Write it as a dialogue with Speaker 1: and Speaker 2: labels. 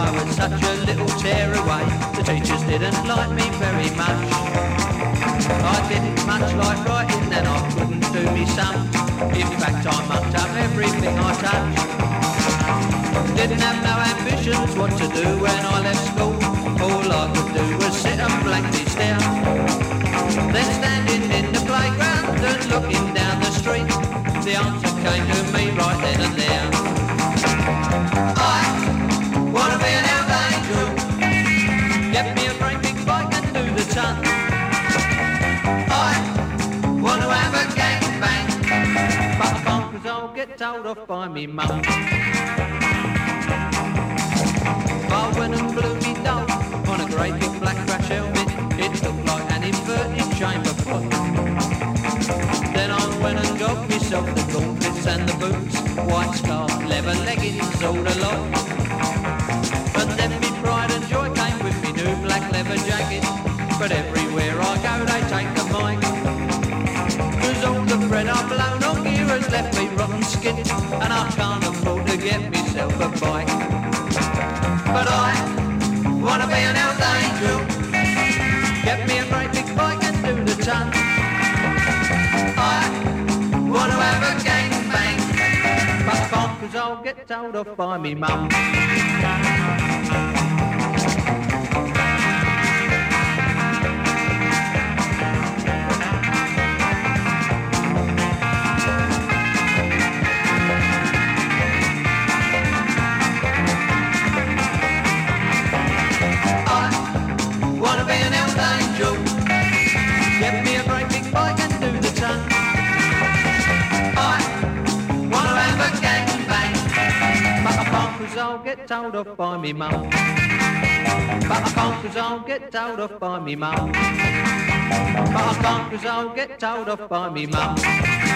Speaker 1: I was such a little tearaway. The teachers didn't like me very much. I didn't much like writing and I couldn't do me sum. In fact I mucked up everything I touched. Didn't have no ambitions what to do when I left school. All I could do was sit and blankly stare. Then standing in the playground and looking down the street, the answer came to me right then and there. I wanna be an out angel. Get me a great big bike and do the ton. I wanna have a gangbang, but I can't 'cause I'll get told off by me mum. I went and blew me dough on a great big black crash helmet. It looked like an inverted chamber pot. Then I went and got myself the gauntlets and the boots, white scarf, leather leggings, all the lot. But then me pride and joy came with me new black leather jacket. But everywhere I go they take the mic, 'cause all the bread I've blown on gear has left me rotten skin, and I can't afford to get myself a bike. But I wanna be an Hells Angel. Get me a great big bike and do the ton. I wanna have a gangbang, but I can't 'cause I'll get told off by me mum. Get me a great big bike and do the ton. I wanna have a gangbang, but I can't 'cause I'll get told off by me mum. But I can't 'cause I'll get told off by me mum. But I can't 'cause I'll get told off by me mum.